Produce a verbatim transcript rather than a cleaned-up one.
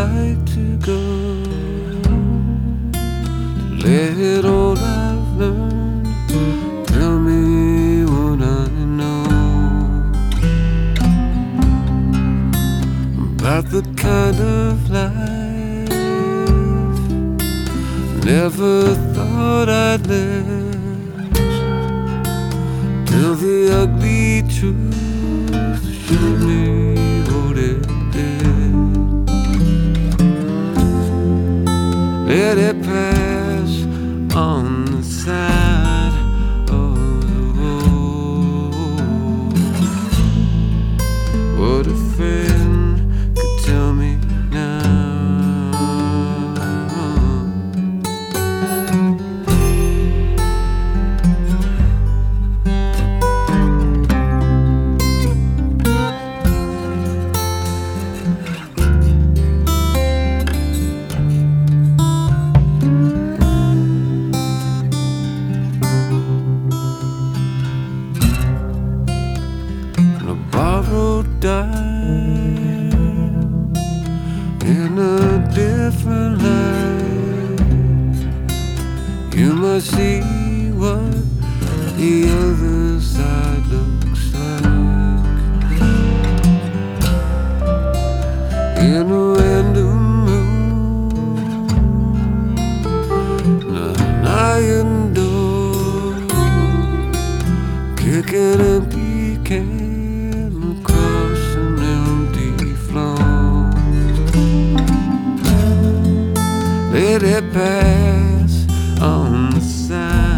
like to go to let all I've learned tell me what I know about the kind of life never thought I'd live, till the ugly truth showed me what it did. Let it pass on the side of the road. What a friend could tell me now. Borrowed dime in a different life. You must see what the other side looks like. In a random room, an iron door, kicking empty cans across an empty floor. Let it pass on the side